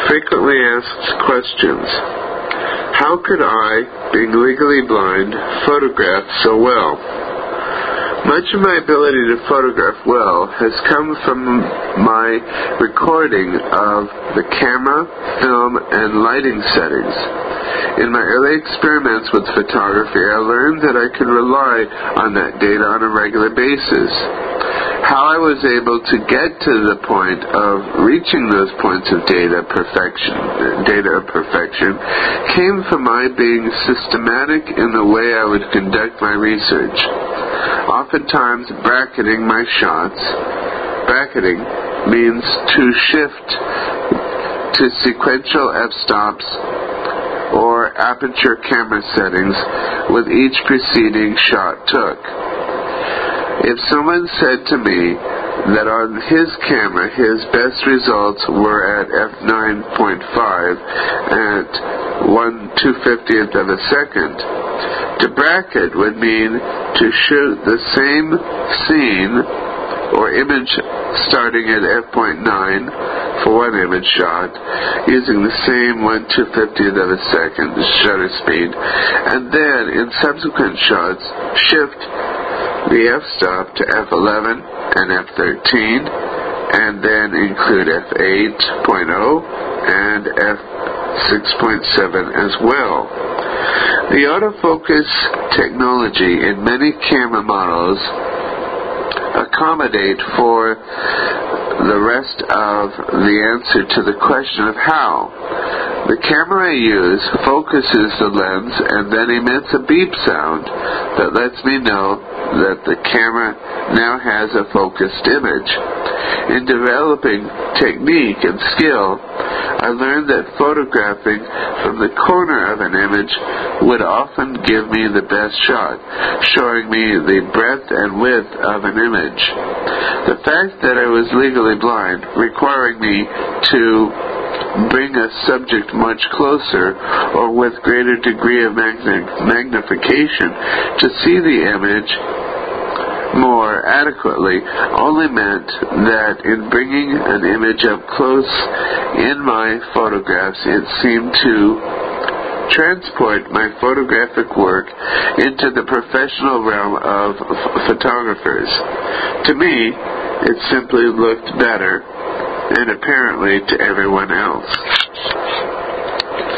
frequently asked questions. How could I, being legally blind, photograph so well? Much of my ability to photograph well has come from my recording of the camera, film, and lighting settings. In my early experiments with photography, I learned that I could rely on that data on a regular basis. How I was able to get to the point of reaching those points of data of perfection, came from my being systematic in the way I would conduct my research. Oftentimes bracketing my shots. Bracketing means to shift to sequential f-stops or aperture camera settings with each preceding shot took. If someone said to me that on his camera his best results were at f9.5 at 1/250th of a second, to bracket would mean to shoot the same scene or image starting at f.9 for one image shot, using the same 1/250th of a second shutter speed, and then in subsequent shots shift the f-stop to f11 and f13, and then include f8.0 and f6.7 as well. The autofocus technology in many camera models accommodate for the rest of the answer to the question of how. The camera I use focuses the lens and then emits a beep sound that lets me know that the camera now has a focused image. In developing technique and skill, I learned that photographing from the corner of an image would often give me the best shot, showing me the breadth and width of an image. The fact that I was legally blind, requiring me to bring a subject much closer or with greater degree of magnification to see the image more adequately, only meant that in bringing an image up close in my photographs, it seemed to transport my photographic work into the professional realm of photographers. To me, it simply looked better, and apparently to everyone else.